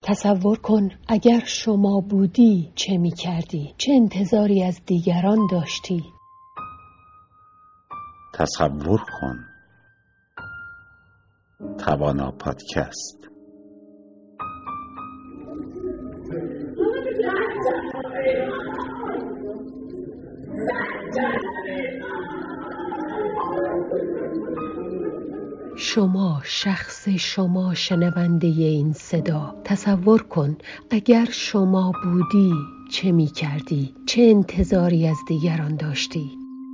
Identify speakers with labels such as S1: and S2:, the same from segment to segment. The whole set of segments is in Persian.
S1: تصور کن اگر شما بودی چه می کردی؟ چه انتظاری از دیگران داشتی؟
S2: تصور کن. توانا پادکست.
S1: شما، شخص شما شنونده این صدا، تصور کن اگر شما بودی چه می کردی؟ چه انتظاری از دیگران داشتی؟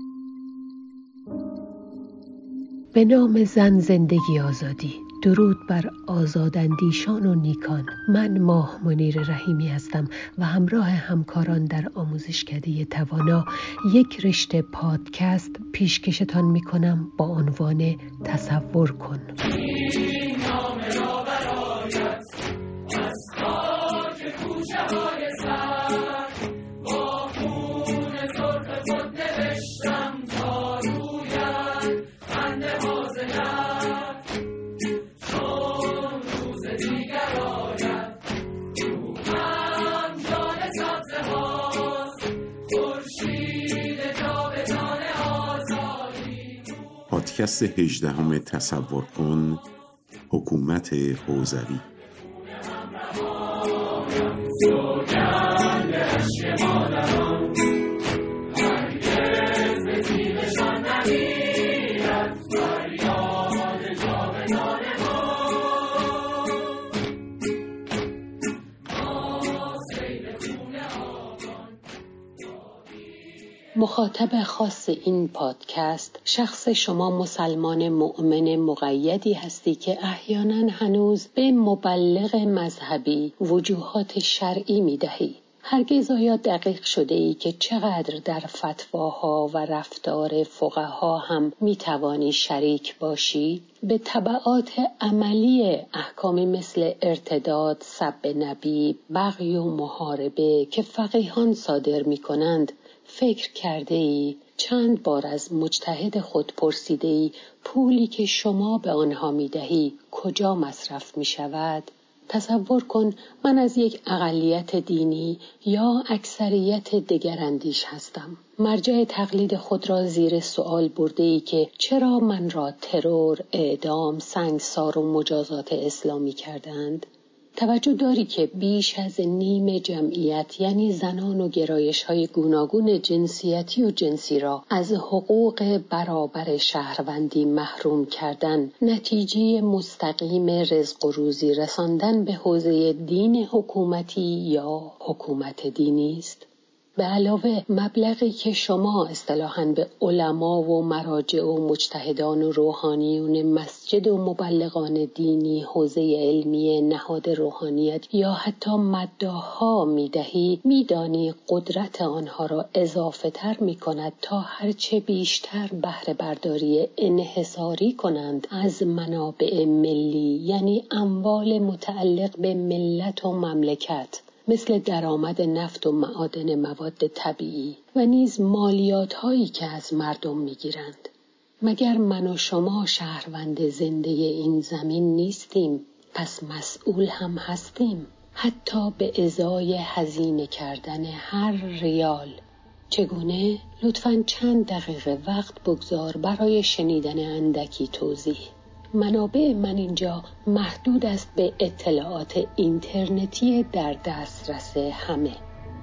S1: به نام زن، زندگی، آزادی. درود بر آزاداندیشان و نیکان. من ماه منیر رحیمی هستم و همراه همکاران در آموزشکده توانا یک رشته پادکست پیشکشتان می کنم با عنوان تصور کن.
S2: پادکست 18 تصور کن، حکومت حوزوی.
S1: مخاطب خاص این پادکست شخص شما مسلمان مؤمن مقیدی هستی که احیانا هنوز به مبلغ مذهبی وجوهات شرعی می‌دهی. هرگز آیا دقیق شده ای که چقدر در فتواها و رفتار فقها هم میتوانی شریک باشی؟ به تبعات عملی احکامی مثل ارتداد، سب نبی، بغی و محاربه که فقیهان صادر میکنند فکر کرده ای؟ چند بار از مجتهد خود پرسیده ای پولی که شما به آنها میدهی کجا مصرف می شود؟ تصور کن من از یک اقلیت دینی یا اکثریت دگراندیش هستم. مرجع تقلید خود را زیر سوال برده ای که چرا من را ترور، اعدام، سنگسار و مجازات اسلامی کردند؟ توجه داری که بیش از نیم جمعیت یعنی زنان و گرایش‌های گوناگون جنسیتی و جنسی را از حقوق برابر شهروندی محروم کردن نتیجه مستقیم رزق و روزی رساندن به حوزه دین حکومتی یا حکومت دینی است؟ به علاوه مبلغی که شما اصطلاحاً به علما و مراجع و مجتهدان و روحانیون مسجد و مبلغان دینی، حوزه علمی، نهاد روحانیت یا حتی مداح‌ها میدانی قدرت آنها را اضافه تر می کند تا هرچه بیشتر بهره برداری انحصاری کنند از منابع ملی، یعنی اموال متعلق به ملت و مملکت، مثل درآمد نفت و معادن مواد طبیعی و نیز مالیات هایی که از مردم میگیرند. مگر من و شما شهروند زنده این زمین نیستیم؟ پس مسئول هم هستیم، حتی به ازای هزینه کردن هر ریال. چگونه؟ لطفاً چند دقیقه وقت بگذار برای شنیدن اندکی توضیح. منابع من اینجا محدود است به اطلاعات اینترنتی در دسترس همه.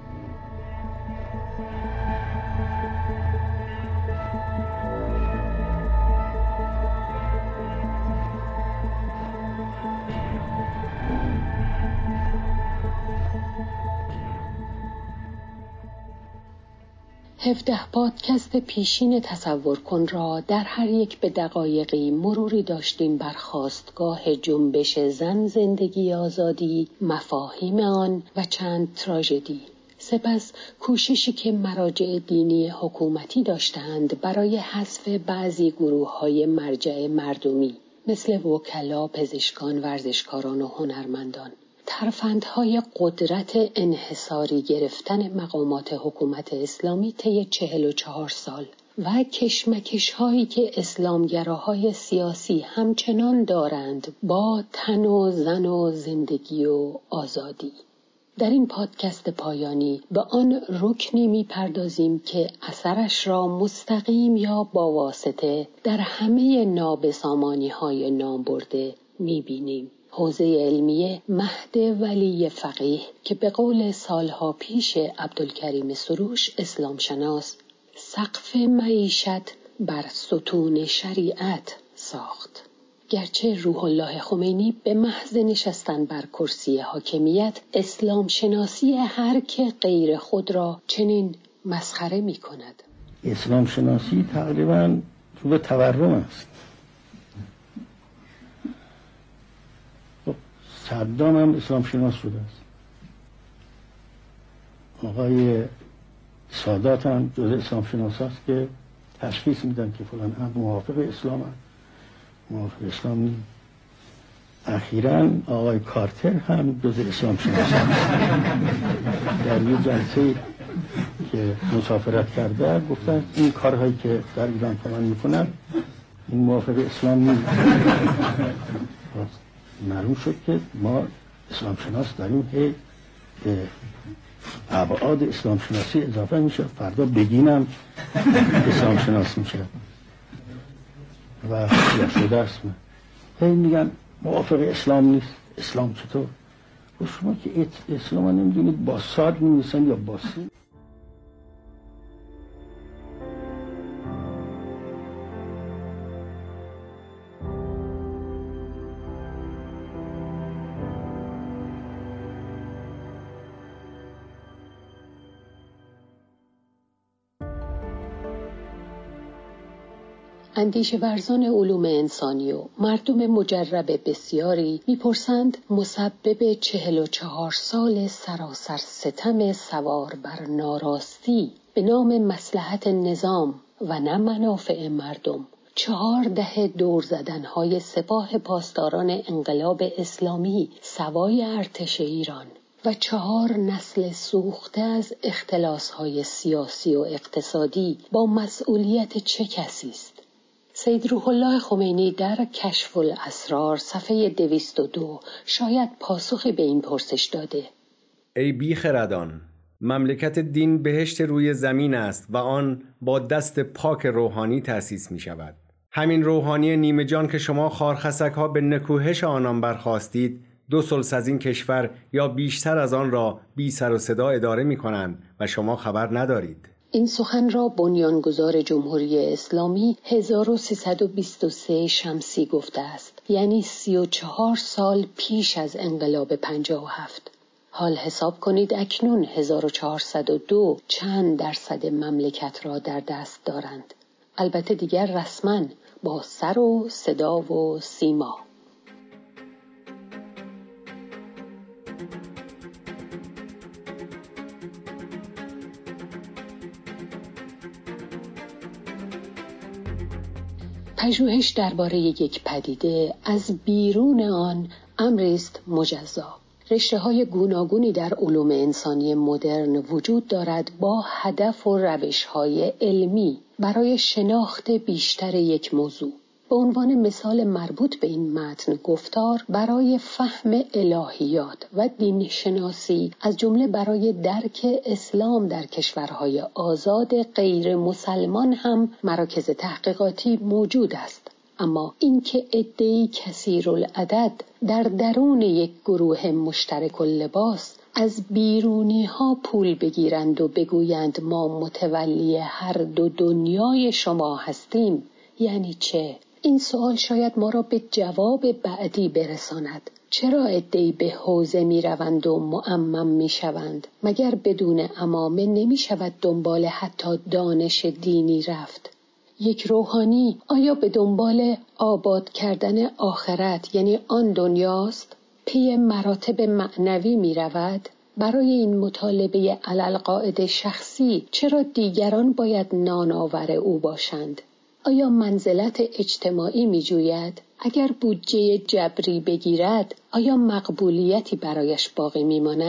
S1: پادکست پیشین تصور کن را در هر یک به دقایقی مروری داشتیم بر خاستگاه جنبش زن، زندگی، آزادی، مفاهیم آن و چند تراژدی. سپس کوششی که مراجع دینی حکومتی داشتند برای حذف بعضی گروه‌های مرجع مردمی مثل وکلا، پزشکان، ورزشکاران و هنرمندان. ترفندهای قدرت انحصاری گرفتن مقامات حکومت اسلامی طی 44 سال و کشمکش هایی که اسلامگراهای سیاسی همچنان دارند با تن و زن و زندگی و آزادی. در این پادکست پایانی به آن رکنی می‌پردازیم که اثرش را مستقیم یا با واسطه در همه نابسامانی‌های نام برده می‌بینیم. حوزه علمیه مهد ولی فقیه که به قول سالها پیش عبدالکریم سروش اسلام شناس سقف معیشت بر ستون شریعت ساخت. گرچه روح الله خمینی به محض نشستن بر کرسی حاکمیت اسلام شناسی هر که غیر خود را چنین مسخره می کند.
S3: اسلام شناسی تقریباً رو به تورم است. صدام هم اسلام شناس شده است. آقای سادات هم جزء اسلام شناس است که تشخیص میدن که فلان هم موافق اسلام هست، موافق اسلام نیست. اخیراً آقای کارتر هم جزء اسلام شناس است. در یه جلسه که مسافرت کرده گفتن این کارهایی که در ایران فلان میکنن این موافق اسلام نیست. معلوم شد که ما اسلام شناس داریم هی ابعاد اسلام شناسی اضافه میشه. فردا بگینم اسلام شناس میشه و یا شده است. هی میگن موافق اسلام نیست. اسلام چطور؟ و شما که اسلام ها نمیدونید با صاد می‌نویسن یا با سین.
S1: اندیشه ورزان علوم انسانی و مردم مجرب بسیاری میپرسند مسبب 44 سال سراسر ستم سوار بر ناراستی به نام مصلحت نظام و نه منافع مردم 4 دهه دور زدنهای سپاه پاسداران انقلاب اسلامی سوای ارتش ایران و 4 نسل سوخته از اختلاسهای سیاسی و اقتصادی با مسئولیت چه کسی است؟ سید روح الله خمینی در کشف الاسرار صفحه 202 شاید پاسخی به این پرسش داده.
S4: ای بی خردان، مملکت دین بهشت روی زمین است و آن با دست پاک روحانی تأسیس می شود. همین روحانی نیمه جان که شما خارخسک ها به نکوهش آنان برخاستید 2 ثلث از این کشور یا بیشتر از آن را بی سر و صدا اداره می کنند و شما خبر ندارید.
S1: این سخن را بنیانگذار جمهوری اسلامی 1323 شمسی گفته است، یعنی 34 سال پیش از انقلاب 57. حال حساب کنید اکنون 1402 چند درصد مملکت را در دست دارند. البته دیگر رسما با سر و صدا و سیما. پژوهش درباره یک پدیده از بیرون آن امری است مجزا. رشته‌های گوناگونی در علوم انسانی مدرن وجود دارد با هدف و روش‌های علمی برای شناخت بیشتر یک موضوع. به عنوان مثال مربوط به این متن گفتار برای فهم الهیات و دین شناسی از جمله برای درک اسلام در کشورهای آزاد غیر مسلمان هم مراکز تحقیقاتی موجود است. اما اینکه عده‌ای کثیرالعدد در درون یک گروه مشترک اللباس از بیرونی ها پول بگیرند و بگویند ما متولی هر 2 دنیای شما هستیم یعنی چه؟ این سوال شاید ما را به جواب بعدی برساند. چرا عده‌ای به حوزه می روند و معمم می شوند؟ مگر بدون عمامه نمی شود دنبال حتی دانش دینی رفت؟ یک روحانی آیا به دنبال آباد کردن آخرت یعنی آن دنیاست؟ پی مراتب معنوی می رود؟ برای این مطالبه علالقاعده شخصی چرا دیگران باید نانآور او باشند؟ آیا منزلت اجتماعی می جوید؟ اگر بودجه جبری بگیرد آیا مقبولیتی برایش باقی می ماند؟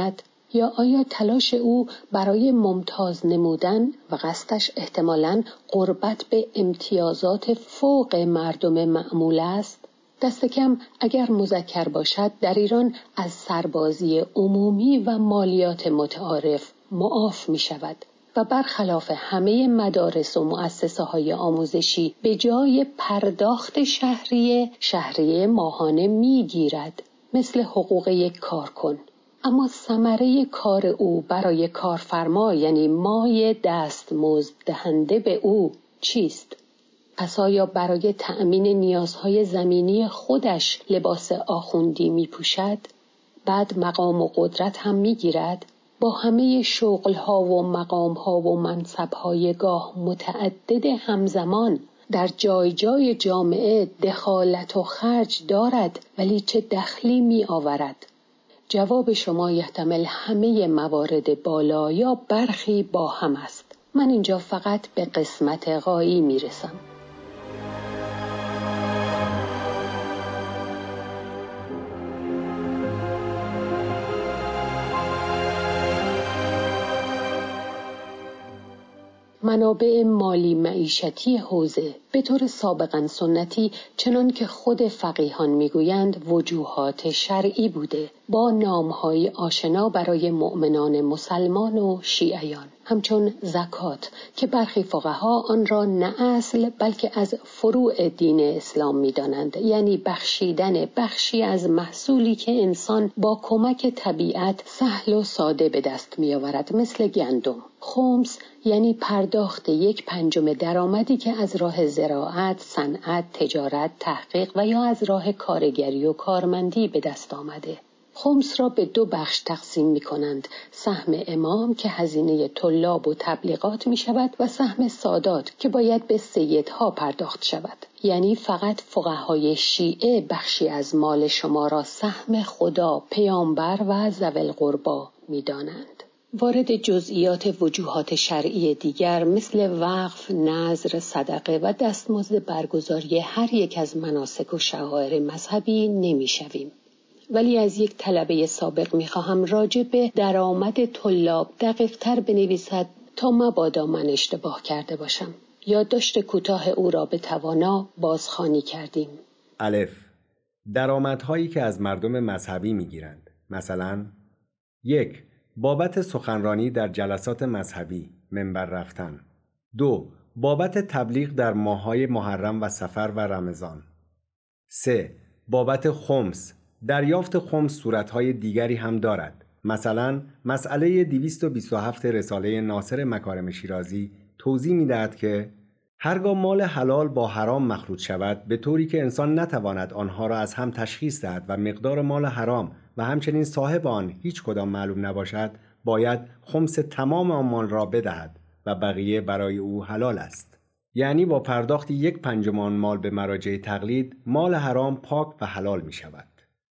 S1: یا آیا تلاش او برای ممتاز نمودن و قصدش احتمالاً قربت به امتیازات فوق مردم معمول است؟ دست کم اگر مذکر باشد در ایران از سربازی عمومی و مالیات متعارف معاف می شود و برخلاف همه مدارس و مؤسسه‌های آموزشی به جای پرداخت شهریه ماهانه می گیرد، مثل حقوق یک کارکن. اما ثمره کار او برای کارفرما، یعنی مای دستمزد دهنده به او، چیست؟ پس آیا برای تأمین نیازهای زمینی خودش لباس آخوندی می پوشد؟ بعد مقام و قدرت هم می گیرد؟ با همه شغلها و مقامها و منصبهای گاه متعدد همزمان در جای جای جامعه دخالت و خرج دارد، ولی چه دخلی می آورد؟ جواب شما یحتمل همه موارد بالا یا برخی با هم است. من اینجا فقط به قسمت غایی می رسم. منابع مالی معیشتی حوزه به طور سابقاً سنتی، چنان که خود فقیهان میگویند، وجوهات شرعی بوده، با نامهای آشنا برای مؤمنان مسلمان و شیعیان، همچون زکات که برخی فقها آن را نه اصل بلکه از فروع دین اسلام می‌دانند، یعنی بخشیدن بخشی از محصولی که انسان با کمک طبیعت سهل و ساده به دست می‌آورد، مثل گندم. خمس یعنی پرداخت 1/5 درآمدی که از راه زراعت، صنعت، تجارت، تحقیق و یا از راه کارگری و کارمندی به دست آمده. خمس را به 2 بخش تقسیم می کنند: سهم امام که هزینه طلاب و تبلیغات می شود و سهم سادات که باید به سیدها پرداخت شود. یعنی فقط فقهای شیعه بخشی از مال شما را سهم خدا، پیامبر و ذوی القربی می دانند. وارد جزئیات وجوهات شرعی دیگر مثل وقف، نذر، صدقه و دستمزد برگزاری هر یک از مناسک و شعائر مذهبی نمی شویم. ولی از یک طلبه سابق می خواهم راجع به درآمد طلاب دقیق تر بنویسد تا مبادا من اشتباه کرده باشم. یادداشت کوتاه او را به توانا بازخوانی کردیم.
S4: الف. درآمدهایی که از مردم مذهبی می گیرند. مثلا 1. بابت سخنرانی در جلسات مذهبی، منبر رفتن. 2. بابت تبلیغ در ماه‌های محرم و صفر و رمضان. 3. بابت خمس. دریافت خمس صورت‌های دیگری هم دارد. مثلا مسئله 227 رساله ناصر مکارم شیرازی توضیح می‌دهد که هرگاه مال حلال با حرام مخلوط شود به طوری که انسان نتواند آنها را از هم تشخیص دهد و مقدار مال حرام و همچنین صاحب آن هیچ کدام معلوم نباشد، باید خمس تمام آن مال را بدهد و بقیه برای او حلال است. یعنی با پرداخت 1/5 آن مال به مراجع تقلید، مال حرام پاک و حلال می شود.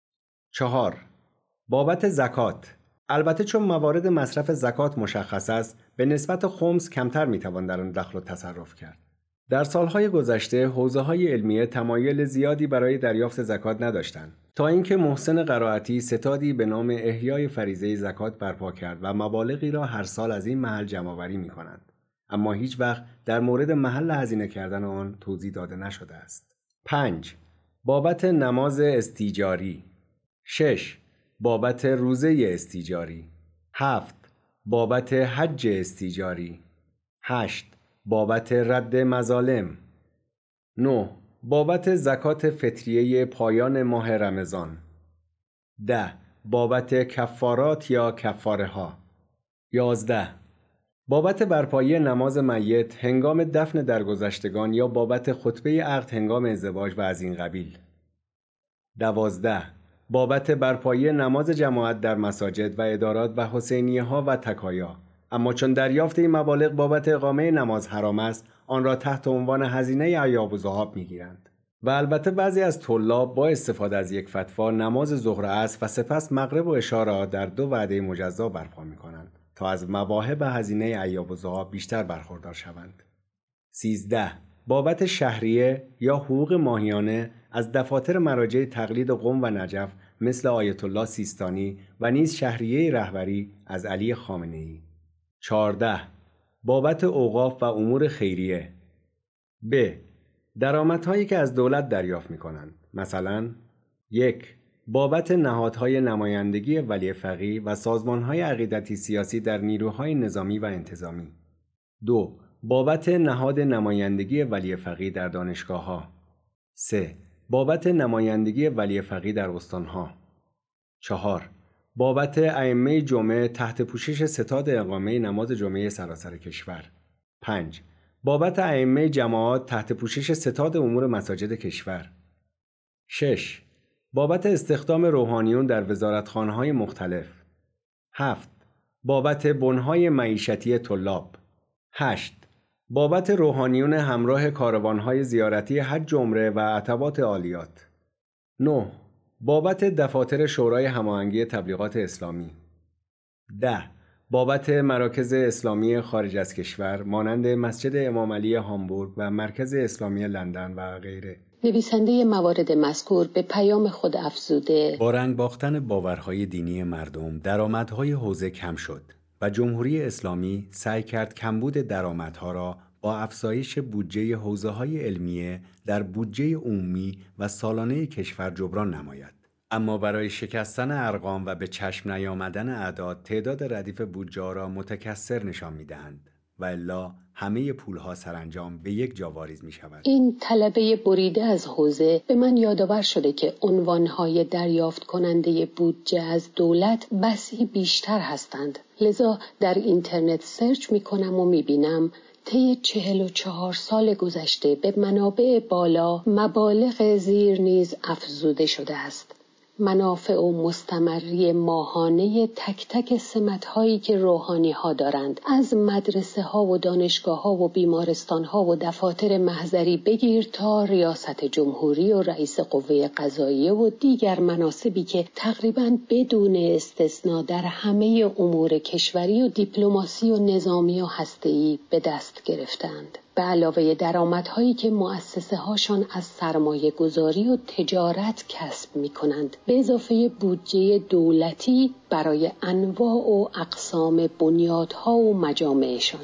S4: 4. بابت زکات. البته چون موارد مصرف زکات مشخص است، به نسبت خمس کمتر می توان در آن دخل و تصرف کرد. در سالهای گذشته حوزه‌های علمیه تمایل زیادی برای دریافت زکات نداشتند، تا اینکه محسن قرائتی ستادی به نام احیای فریضه زکات برپا کرد و مبالغی را هر سال از این محل جمع‌آوری می‌کنند، اما هیچ وقت در مورد محل هزینه کردن آن توضیح داده نشده است. 5. بابت نماز استیجاری. 6. بابت روزه استیجاری. 7. بابت حج استیجاری. 8. بابت رد مظالم. 9. بابت زکات فطریه پایان ماه رمضان. 10. بابت کفارات یا کفاره ها. 11. بابت برپایی نماز میت هنگام دفن درگذشتگان یا بابت خطبه عقد هنگام ازدواج و از این قبیل. 12. بابت برپایی نماز جماعت در مساجد و ادارات و حسینیه ها و تکایا. اما چون دریافت این مبالغ بابت اقامه نماز حرام است، آن را تحت عنوان هزینه ایاب و ذهاب می‌گیرند. و البته بعضی از طلاب با استفاده از یک فتوا نماز ظهر و عصر و سپس مغرب و عشا را در 2 وعده مجزا برپا می‌کنند تا از مواهب هزینه ایاب و ذهاب بیشتر برخوردار شوند. 13. بابت شهریه یا حقوق ماهیانه از دفاتر مراجع تقلید قم و نجف مثل آیت الله سیستانی و نیز شهریه رهبری از علی خامنه‌ای. 14. بابت اوقاف و امور خیریه. ب. درآمدهایی که از دولت دریافت می‌کنند. مثلا 1. بابت نهادهای نمایندگی ولی فقیه و سازمانهای عقیدتی سیاسی در نیروهای نظامی و انتظامی. 2. بابت نهاد نمایندگی ولی فقیه در دانشگاه‌ها. 3. بابت نمایندگی ولی فقیه در استان‌ها. 4. بابت ائمه جمعه تحت پوشش ستاد اقامه نماز جمعه سراسر کشور. 5. بابت ائمه جماعات تحت پوشش ستاد امور مساجد کشور. 6. بابت استخدام روحانیون در وزارتخانه‌های مختلف. 7. بابت بنهای معیشتی طلاب. 8. بابت روحانیون همراه کاروانهای زیارتی حج عمره و عتبات عالیات. 9. بابت دفاتر شورای هماهنگی تبلیغات اسلامی. 10. بابت مراکز اسلامی خارج از کشور مانند مسجد امام علی هامبورگ و مرکز اسلامی لندن و غیره.
S1: نویسنده موارد مذکور به پیام خود افزوده:
S2: با رنگ باختن باورهای دینی مردم درآمدهای حوزه کم شد و جمهوری اسلامی سعی کرد کمبود درآمدها را با افزایش بودجه حوزه‌های علمیه در بودجه عمومی و سالانه کشور جبران نماید. اما برای شکستن ارقام و به چشم نیامدن اعداد تعداد ردیف بودجه را متکثر نشان می‌دهند و الا همه پولها سرانجام به یک جا واریز می‌شود.
S1: این طلبه بریده از حوزه به من یادآور شده که عنوانهای دریافت کننده بودجه از دولت بسی بیشتر هستند. لذا در اینترنت سرچ می‌کنم و می‌بینم طی 44 سال گذشته به منابع بالا مبالغ زیر نیز افزوده شده است. منافع و مستمری ماهانه تک تک سمت‌هایی که روحانی‌ها دارند، از مدرسه ها و دانشگاه ها و بیمارستان ها و دفاتر محضری بگیر تا ریاست جمهوری و رئیس قوه قضاییه و دیگر مناصبی که تقریباً بدون استثنا در همه امور کشوری و دیپلماسی و نظامی و هسته‌ای به دست گرفتند. به علاوه درآمدهایی که مؤسسه هاشان از سرمایه گذاری و تجارت کسب می کنند، به اضافه بودجه دولتی برای انواع و اقسام بنیادها و مجامعشان.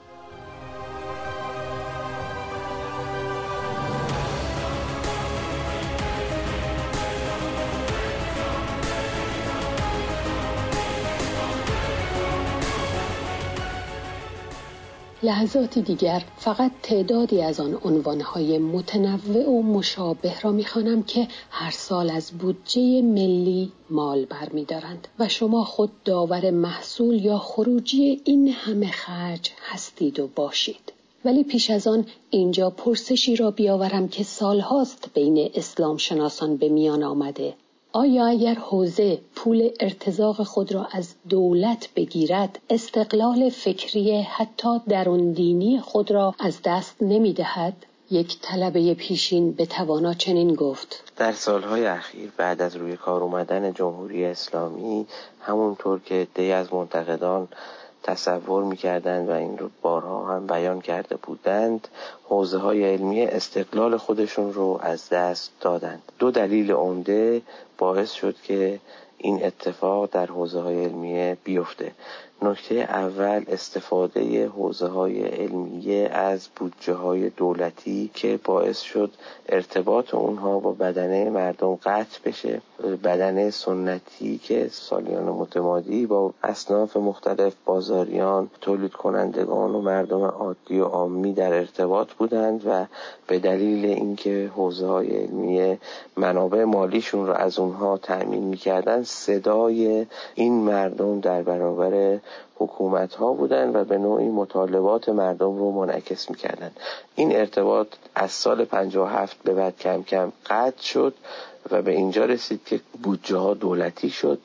S1: لحظاتی دیگر فقط تعدادی از آن عنوانهای متنوع و مشابه را می‌خوانم که هر سال از بودجه ملی مال برمی‌دارند و شما خود داور محصول یا خروجی این همه خرج هستید و باشید. ولی پیش از آن اینجا پرسشی را بیاورم که سالهاست بین اسلام شناسان به میان آمده. آیا اگر حوزه پول ارتزاق خود را از دولت بگیرد، استقلال فکری حتی درون دینی خود را از دست نمی دهد؟ یک طلبه پیشین به توانا چنین گفت:
S5: در سالهای اخیر بعد از روی کار اومدن جمهوری اسلامی، همونطور که عده‌ای از منتقدان تصور می‌کردند و این رو بارها هم بیان کرده بودند، حوزه‌های علمی استقلال خودشون رو از دست دادند. دو دلیل عمده باعث شد که این اتفاق در حوزه‌های علمیه بیفته. نکته اول استفاده حوزه‌های علمیه از بودجه‌های دولتی که باعث شد ارتباط اونها با بدنه مردم قطع بشه. بدنه سنتی که سالیان متمادی با اصناف مختلف، بازاریان، تولید کنندگان و مردم عادی و عامی در ارتباط بودند و به دلیل اینکه حوزه‌های علمیه منابع مالیشون رو از اونها تأمین می‌کردن، صدای این مردم در برابر حکومت ها بودن و به نوعی مطالبات مردم رو منعکس می‌کردن. این ارتباط از سال 57 به بعد کم کم قطع شد و به اینجا رسید که بودجه ها دولتی شد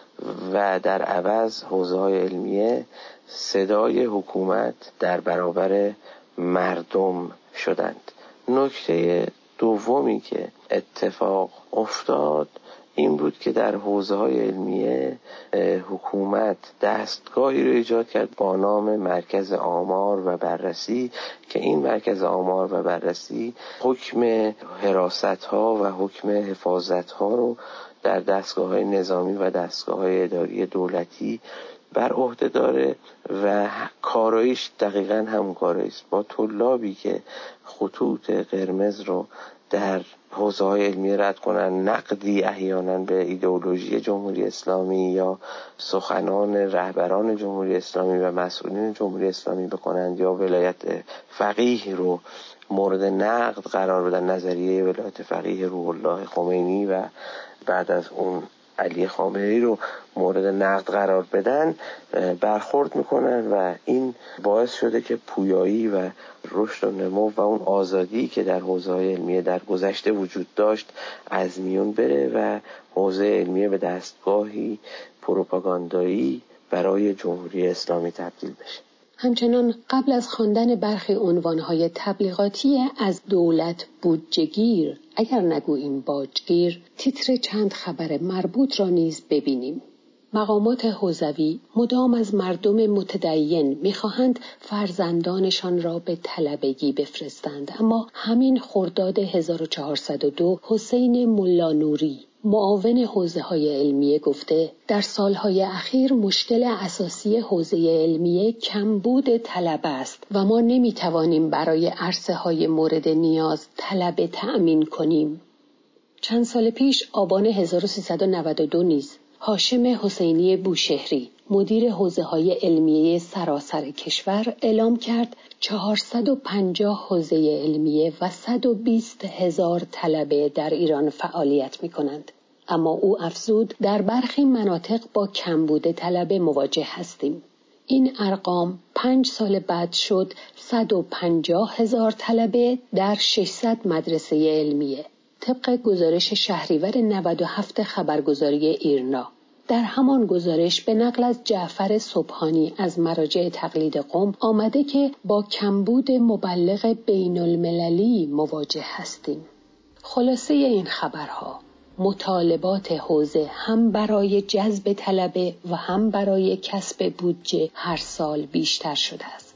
S5: و در عوض حوزه‌های علمیه صدای حکومت در برابر مردم شدند. نکته دومی که اتفاق افتاد این بود که در حوزه‌های علمیه حکومت دستگاهی رو ایجاد کرد با نام مرکز آمار و بررسی که این مرکز آمار و بررسی حکم حراست‌ها و حکم حفاظت‌ها رو در دستگاه‌های نظامی و دستگاه‌های اداری دولتی بر عهده داره و کارایش دقیقاً همون کارایی است با طلابی که خطوط قرمز رو در حوزه‌های علمی رد کنن، نقدی احیانا به ایدئولوژی جمهوری اسلامی یا سخنان رهبران جمهوری اسلامی و مسئولین جمهوری اسلامی بکنند یا ولایت فقیه رو مورد نقد قرار بدن، نظریه ولایت فقیه روح الله خمینی و بعد از اون علی خامنه‌ای رو مورد نقد قرار بدن برخورد میکنن و این باعث شده که پویایی و رشد و نمو و اون آزادی که در حوزه‌های علمیه در گذشته وجود داشت از میون بره و حوزه علمیه به دستگاهی پروپاگاندایی برای جمهوری اسلامی تبدیل بشه.
S1: همچنان قبل از خواندن برخی عنوانهای تبلیغاتی از دولت بودجه‌گیر، اگر نگوییم باجگیر، تیتر چند خبر مربوط را نیز ببینیم. مقامات حوزوی مدام از مردم متدین می‌خواهند فرزندانشان را به طلبگی بفرستند، اما همین خرداد 1402 حسین ملانوری معاون حوزه‌های علمیه گفته در سالهای اخیر مشکل اساسی حوزه علمیه کمبود طلبه است و ما نمی‌توانیم برای عرصه‌های مورد نیاز طلبه تأمین کنیم. چند سال پیش آبان 1392 نیز هاشم حسینی بوشهری مدیر حوزه‌های علمیه سراسر کشور اعلام کرد 450 حوزه علمیه و 120,000 طلبه در ایران فعالیت می‌کنند. اما او افزود در برخی مناطق با کمبود طلبه مواجه هستیم. این ارقام 5 سال بعد شد 150,000 طلبه در 600 مدرسه علمیه. طبق گزارش شهریور 97 خبرگزاری ایرنا. در همان گزارش به نقل از جعفر سبحانی از مراجع تقلید قم آمده که با کمبود مبلغ بین المللی مواجه هستیم. خلاصه این خبرها مطالبات حوزه هم برای جذب طلبه و هم برای کسب بودجه هر سال بیشتر شده است.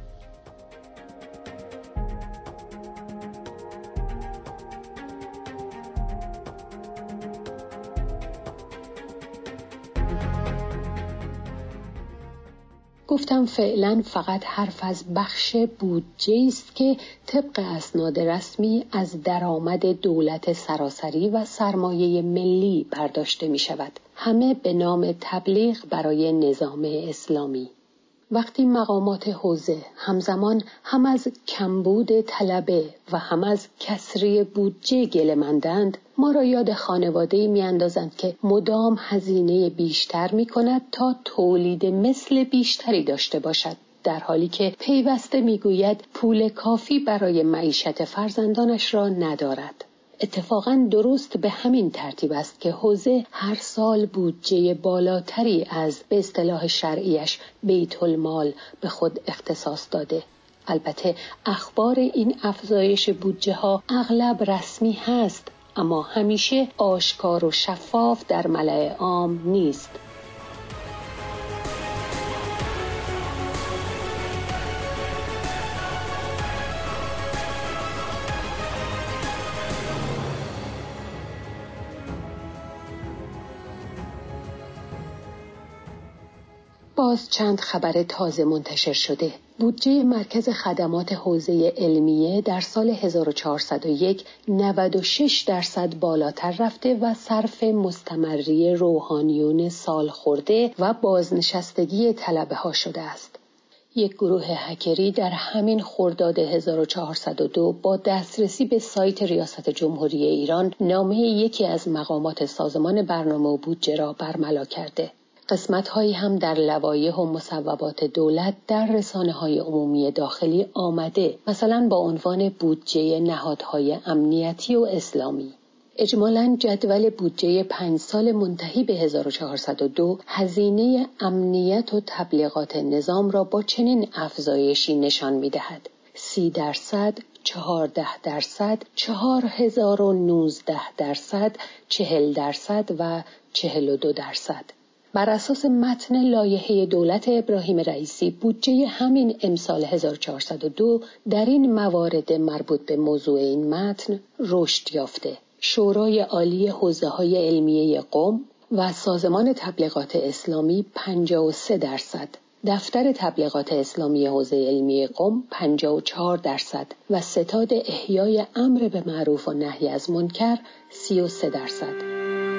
S1: گفتم فعلا فقط حرف از بخش بودجه است که طبق اسناد رسمی از درآمد دولت سراسری و سرمایه ملی برداشته می شود. همه به نام تبلیغ برای نظام اسلامی. وقتی مقامات حوزه همزمان هم از کمبود طلبه و هم از کسری بودجه گله‌مندند، ما را یاد خانواده‌ای می‌اندازند که مدام هزینه بیشتر می‌کند تا تولید مثل بیشتری داشته باشد، در حالی که پیوسته می‌گوید پول کافی برای معیشت فرزندانش را ندارد. اتفاقاً درست به همین ترتیب است که حوزه هر سال بودجه بالاتری از به اصطلاح شرعیش بیت المال به خود اختصاص داده. البته اخبار این افزایش بودجه ها اغلب رسمی هست، اما همیشه آشکار و شفاف در ملأ عام نیست. باز چند خبر تازه منتشر شده. بودجه مرکز خدمات حوزه علمیه در سال 1401 96% بالاتر رفته و صرف مستمری روحانیون سال خورده و بازنشستگی طلبه ها شده است. یک گروه هکری در همین خرداد 1402 با دسترسی به سایت ریاست جمهوری ایران نامه یکی از مقامات سازمان برنامه و بودجه را برملا کرده. قسمت‌هایی هم در لوایح و مصوبات دولت در رسانه‌های عمومی داخلی آمده، مثلا با عنوان بودجه نهادهای امنیتی و اسلامی. اجمالاً جدول بودجه 5 سال منتهی به 1402 هزینه امنیت و تبلیغات نظام را با چنین افزایشی نشان می‌دهد: 30%، 14%، 4019%، 40% و 42%. بر اساس متن لایحه دولت ابراهیم رئیسی، بودجه همین امسال 1402 در این موارد مربوط به موضوع این متن رشد یافته. شورای عالی حوزه‌های علمیه قم و سازمان تبلیغات اسلامی 53%، دفتر تبلیغات اسلامی حوزه علمی قم 54% و ستاد احیای امر به معروف و نهی از منکر 33%.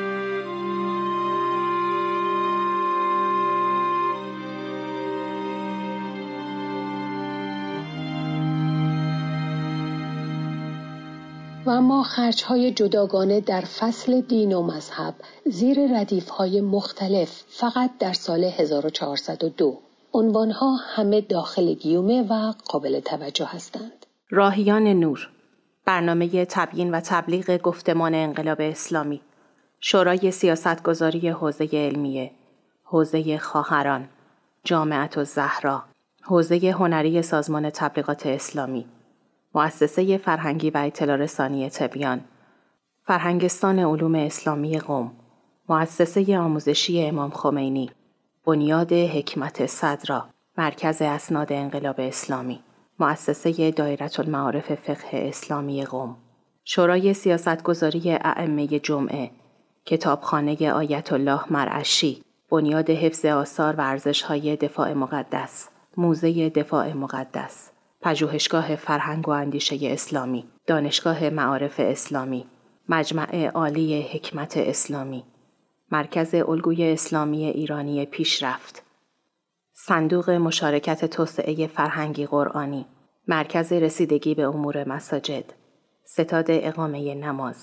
S1: و اما خرج‌های جداگانه در فصل دین و مذهب زیر ردیف‌های مختلف فقط در سال 1402. عنوانها همه داخل گیومه و قابل توجه هستند.
S6: راهیان نور، برنامه تبیین و تبلیغ گفتمان انقلاب اسلامی، شورای سیاستگذاری حوزه علمیه، حوزه خواهران، جامعة الزهرا، حوزه هنری سازمان تبلیغات اسلامی، مؤسسه فرهنگی و اطلاع رسانی تبیان، فرهنگستان علوم اسلامی قم، مؤسسه آموزشی امام خمینی، بنیاد حکمت صدرا، مرکز اسناد انقلاب اسلامی، مؤسسه دایره المعارف فقه اسلامی قم، شورای سیاستگذاری ائمه جمعه، کتابخانه آیت الله مرعشی، بنیاد حفظ آثار و ارزش‌های دفاع مقدس، موزه دفاع مقدس، پژوهشگاه فرهنگ و اندیشه اسلامی، دانشگاه معارف اسلامی، مجمع عالی حکمت اسلامی، مرکز الگوی اسلامی ایرانی پیشرفت، صندوق مشارکت توسعه فرهنگی قرآنی، مرکز رسیدگی به امور مساجد، ستاد اقامه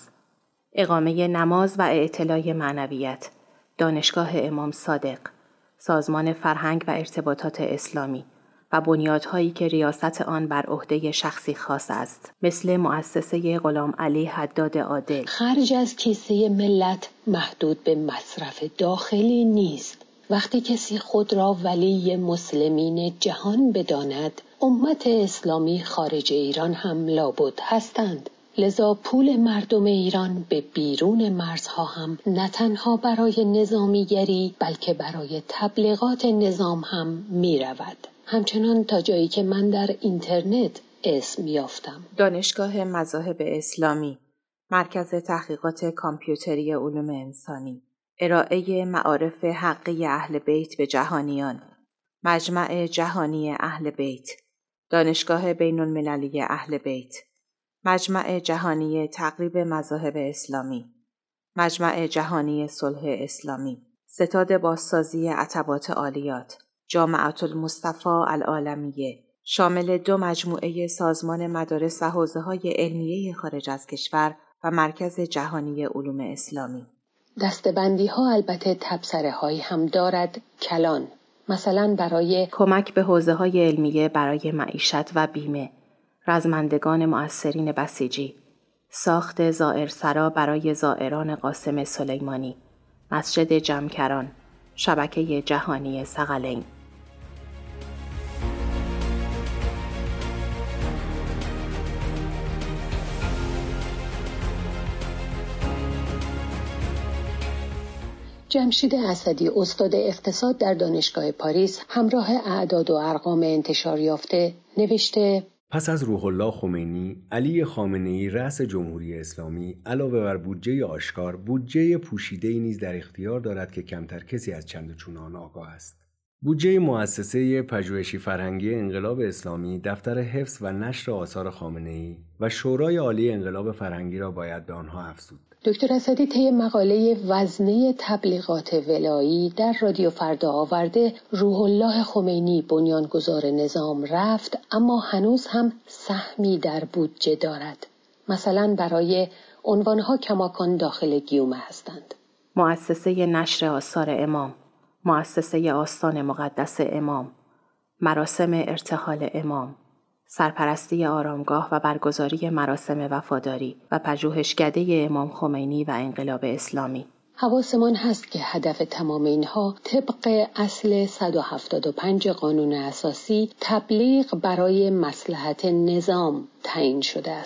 S6: نماز و اعتلاء معنویت، دانشگاه امام صادق، سازمان فرهنگ و ارتباطات اسلامی و بنیادهایی که ریاست آن بر عهده شخصی خاص است، مثل مؤسسه غلام علی حداد عادل.
S1: خرج از کیسه ملت محدود به مصرف داخلی نیست. وقتی کسی خود را ولی مسلمین جهان بداند، امت اسلامی خارج ایران هم لابد هستند. لذا پول مردم ایران به بیرون مرزها هم نه تنها برای نظامیگری بلکه برای تبلیغات نظام هم می رود. همچنان تا جایی که من در اینترنت اسم یافتم.
S6: دانشگاه مذاهب اسلامی، مرکز تحقیقات کامپیوتری علوم انسانی، ارائه معارف حقی اهل بیت به جهانیان، مجمع جهانی اهل بیت، دانشگاه بین المللی اهل بیت، مجمع جهانی تقریب مذاهب اسلامی، مجمع جهانی صلح اسلامی، ستاد بازسازی عتبات عالیات، جامعة المصطفى العالمیه، شامل 2 مجموعه سازمان مدارس و حوزه‌های علمیه خارج از کشور و مرکز جهانی علوم اسلامی.
S1: دسته‌بندی‌ها البته تبصره‌هایی هم دارد کلان، مثلا برای
S6: کمک به حوزه‌های علمیه برای معیشت و بیمه، رزمندگان مؤثرین بسیجی، ساخت زائرسرا برای زائران قاسم سلیمانی، مسجد جمکران، شبکه جهانی ثقلین.
S1: جمشید اسدی، استاد اقتصاد در دانشگاه پاریس، همراه اعداد و ارقام انتشار یافته نوشته:
S2: پس از روح الله خمینی، علی خامنه‌ای رأس جمهوری اسلامی علاوه بر بودجه آشکار، بودجه پوشیده‌ای نیز در اختیار دارد که کمتر کسی از چند و چون آن آگاه است. بودجه مؤسسه پژوهشی فرهنگی انقلاب اسلامی، دفتر حفظ و نشر آثار خامنه‌ای و شورای عالی انقلاب فرهنگی را باید به آنها افزود.
S1: دکتر اسدی طی مقاله وزنه تبلیغات ولایی در رادیو فردا آورده روح الله خمینی بنیانگذار نظام رفت، اما هنوز هم سهمی در بودجه دارد. مثلا برای عنوانها کماکان داخل گیومه هستند:
S6: مؤسسه نشر آثار امام، مؤسسه آستان مقدس امام، مراسم ارتحال امام، سرپرستی آرامگاه و برگزاری مراسم وفاداری و پژوهشکده امام خمینی و انقلاب اسلامی.
S1: حواسمان هست که هدف تمام اینها طبق اصل 175 قانون اساسی تبلیغ برای مصلحت نظام تعیین شده است.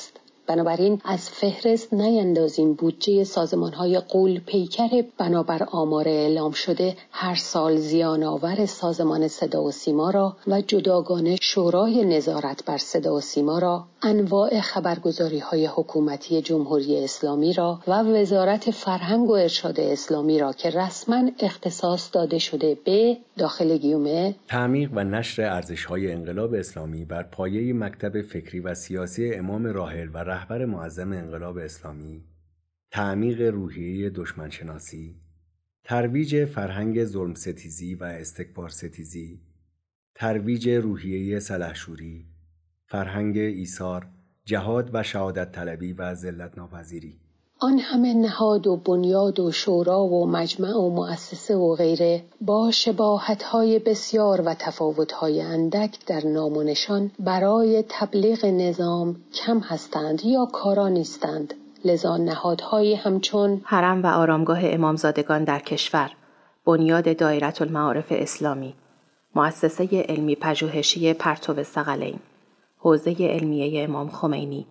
S1: بنابراین از فهرست نیندازیم بودجه سازمان‌های غول پیکر بنابر آمار اعلام شده هر سال زیان آور سازمان صدا و سیما را و جداگانه شورای نظارت بر صدا و سیما را، انواع خبرگزاری‌های حکومتی جمهوری اسلامی را و وزارت فرهنگ و ارشاد اسلامی را که رسما اختصاص داده شده به داخل گیومه
S2: تعمیق و نشر ارزش‌های انقلاب اسلامی بر پایه مکتب فکری و سیاسی امام راحل و رهبر معظم انقلاب اسلامی، تعمیق روحیه دشمنشناسی، ترویج فرهنگ ظلم ستیزی و استکبار ستیزی، ترویج روحیه سلحشوری، فرهنگ ایثار، جهاد و شهادت طلبی و ذلت ناپذیری.
S1: آن همه نهاد و بنیاد و شورا و مجمع و مؤسسه و غیره با شباهت‌های بسیار و تفاوت‌های اندک در نام و نشان برای تبلیغ نظام کم هستند یا کارا نیستند. لذا نهادهای همچون
S6: حرم و آرامگاه امامزادگان در کشور، بنیاد دایره المعارف اسلامی، مؤسسه علمی پژوهشی پرتو ثقلین، حوزه علمیه امام خمینی،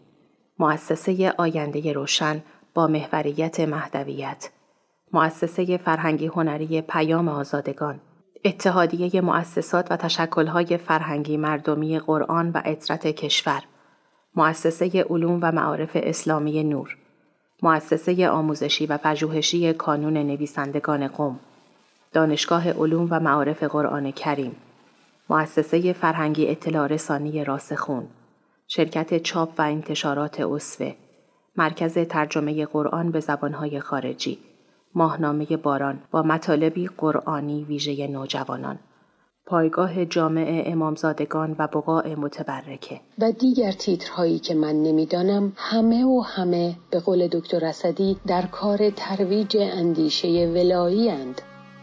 S6: مؤسسه آینده روشن با محوریت مهدویت، مؤسسه فرهنگی هنری پیام آزادگان، اتحادیه مؤسسات و تشکل‌های فرهنگی مردمی قرآن و عطرت کشور، مؤسسه علوم و معارف اسلامی نور، مؤسسه آموزشی و پژوهشی کانون نویسندگان قم، دانشگاه علوم و معارف قرآن کریم، مؤسسه فرهنگی اطلاع رسانی راسخون، شرکت چاپ و انتشارات اسوه، مرکز ترجمه قرآن به زبانهای خارجی، ماهنامه باران با مطالبی قرآنی ویژه نوجوانان، پایگاه جامع امامزادگان و بقاع متبرکه
S1: و دیگر تیترهایی که من نمیدانم، همه به قول دکتر اسدی در کار ترویج اندیشه ولایی اند.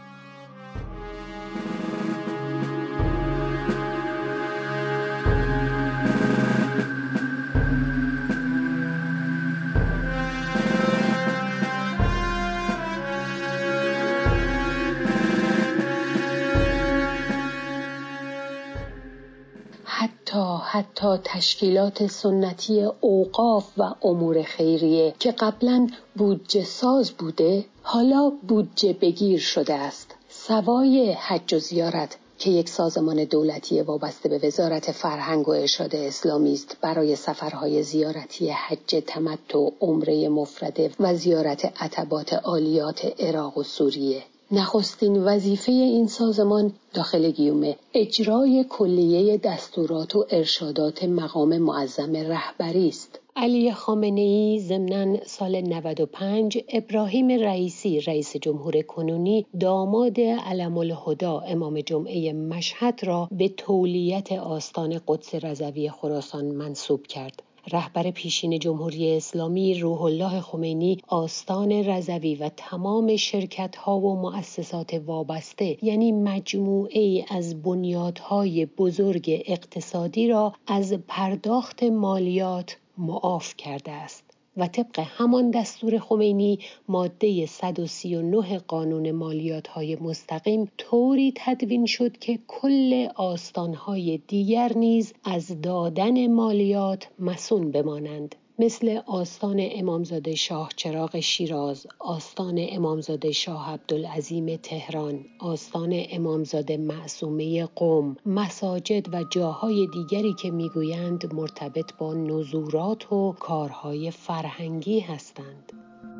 S1: حتی تشکیلات سنتی اوقاف و امور خیریه که قبلا بودجه ساز بوده، حالا بودجه بگیر شده است. سوای حج و زیارت که یک سازمان دولتی وابسته به وزارت فرهنگ و ارشاد اسلامی است برای سفرهای زیارتی حج تمتع، عمره مفرده و زیارت عتبات عالیات عراق و سوریه. نخستین وظیفه این سازمان داخل گیومه اجرای کلیه دستورات و ارشادات مقام معظم رهبری است. علی خامنه‌ای ضمناً سال 95 ابراهیم رئیسی رئیس جمهور کنونی داماد علم الهدی امام جمعه مشهد را به تولیت آستان قدس رضوی خراسان منصوب کرد. رهبر پیشین جمهوری اسلامی روح الله خمینی آستان رضوی و تمام شرکت‌ها و مؤسسات وابسته، یعنی مجموعه‌ای از بنیادهای بزرگ اقتصادی را از پرداخت مالیات معاف کرده است و طبق همان دستور خمینی ماده 139 قانون مالیات‌های مستقیم طوری تدوین شد که کل آستان‌های دیگر نیز از دادن مالیات مصون بمانند، مثل آستان امامزاده شاه چراغ شیراز، آستان امامزاده شاه عبدالعظیم تهران، آستان امامزاده معصومه قم، مساجد و جاهای دیگری که میگویند مرتبط با نزورات و کارهای فرهنگی هستند.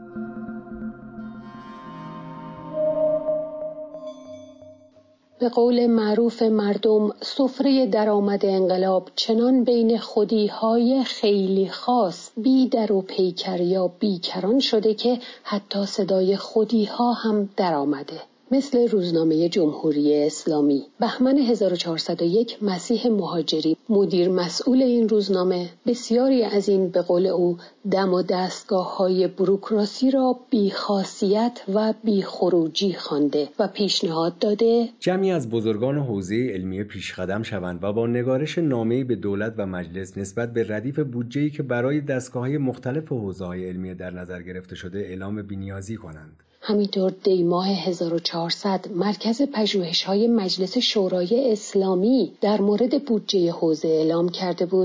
S1: به قول معروف مردم، سفره درآمد انقلاب چنان بین خودی‌های خیلی خاص بی در و پیکر یا بیکران شده که حتی صدای خودی‌ها هم درآمده. مثل روزنامه جمهوری اسلامی. بهمن 1401 مسیح مهاجری، مدیر مسئول این روزنامه، بسیاری از این به قول او دم و دستگاه‌های بوروکراسی را بی‌خاصیت و بی‌خروجی خوانده و پیشنهاد داده
S2: جمعی از بزرگان حوزه علمیه پیشقدم شوند و با نگارش نامه‌ای به دولت و مجلس نسبت به ردیف بودجه‌ای که برای دستگاه‌های مختلف حوزه‌های علمیه در نظر گرفته شده اعلام بی‌نیازی کنند.
S1: همینطور دی ماه 1400 مرکز پژوهش‌های مجلس شورای اسلامی در مورد بودجه حوزه اعلام کرده بود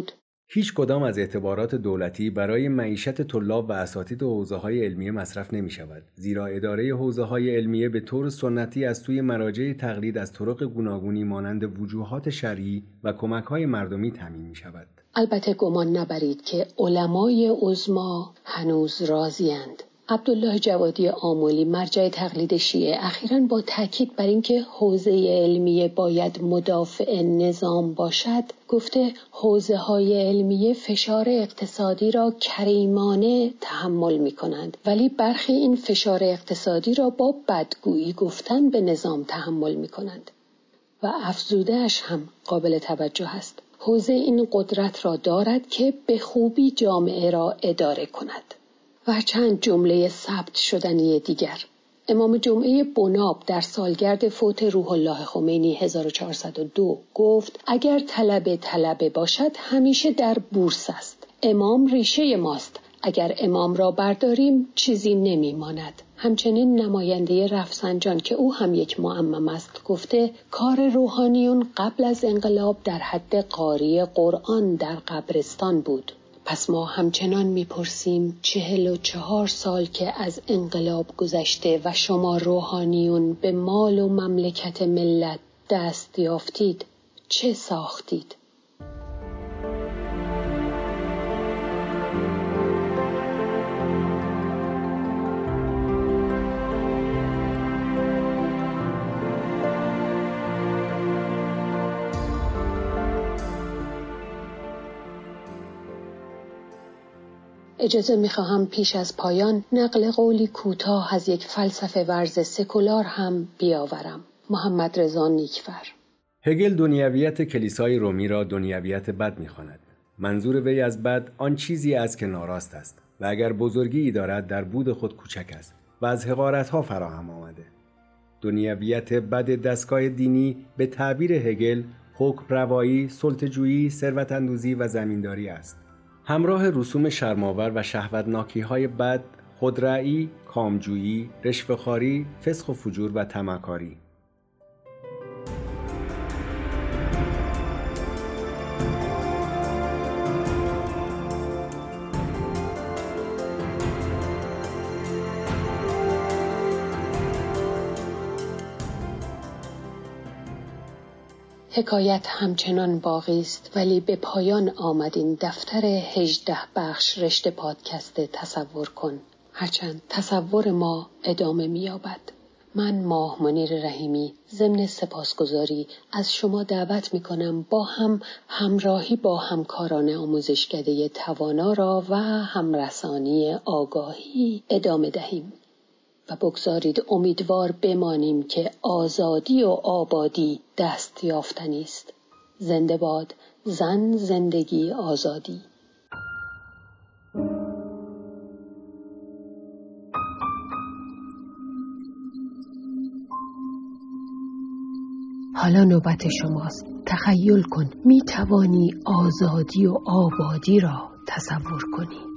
S4: هیچ کدام از اعتبارات دولتی برای معیشت طلاب و اساتید حوزه‌های علمیه مصرف نمی‌شود، زیرا اداره حوزه‌های علمیه به طور سنتی از سوی مراجع تقلید از طرق گوناگونی مانند وجوهات شرعی و کمک‌های مردمی تامین می‌شود.
S1: البته گمان نبرید که علمای عظما هنوز راضی‌اند. عبدالله جوادی آملی مرجع تقلید شیعه اخیراً با تاکید بر اینکه حوزه علمیه باید مدافع نظام باشد گفته حوزه‌های علمیه فشار اقتصادی را کریمانه تحمل می‌کنند، ولی برخی این فشار اقتصادی را با بدگویی گفتن به نظام تحمل می‌کنند. و افزوده‌اش هم قابل توجه است. حوزه این قدرت را دارد که به خوبی جامعه را اداره کند. و چند جمله ثبت شدنی دیگر. امام جمعه بناب در سالگرد فوت روح الله خمینی 1402 گفت اگر طلبه باشد همیشه در بورس است. امام ریشه ماست. اگر امام را برداریم چیزی نمی ماند. همچنین نماینده رفسنجان که او هم یک معمم است گفته کار روحانیون قبل از انقلاب در حد قاری قرآن در قبرستان بود. پس ما همچنان میپرسیم 44 سال که از انقلاب گذشته و شما روحانیون به مال و مملکت ملت دست یافتید، چه ساختید؟ اجازه می‌خواهم پیش از پایان نقل قولی کوتاه از یک فلسفه ورز سکولار هم بیاورم. محمد رضا نیکفر.
S4: هگل دنیویت کلیسای رومی را دنیویت بد می‌خواند. منظور وی از بد آن چیزی است که ناراست است و اگر بزرگی دارد در بود خود کوچک است و از حقارت‌ها فراهم آمده. دنیویت بد دستگاه دینی به تعبیر هگل حکم روایی، سلطه‌جویی، ثروت‌اندوزی و زمینداری است. همراه رسوم شرم‌آور و شهوتناکی‌های بد، خودرأیی، کامجویی، رشوه‌خواری، فسق و فجور و طمع‌کاری.
S1: حکایت همچنان باقی است ولی به پایان آمد این دفتر 18 بخش رشته پادکست تصور کن. هرچند تصور ما ادامه می‌یابد. من ماه منیر رحیمی ضمن سپاسگزاری از شما دعوت می‌کنم با هم همراهی با همکاران آموزشکده توانا را و همرسانی آگاهی ادامه دهیم. و بگذارید امیدوار بمانیم که آزادی و آبادی دست یافتنی است. زنده باد زن، زندگی، آزادی. حالا نوبت شماست. تخیل کن می توانی آزادی و آبادی را تصور کنی.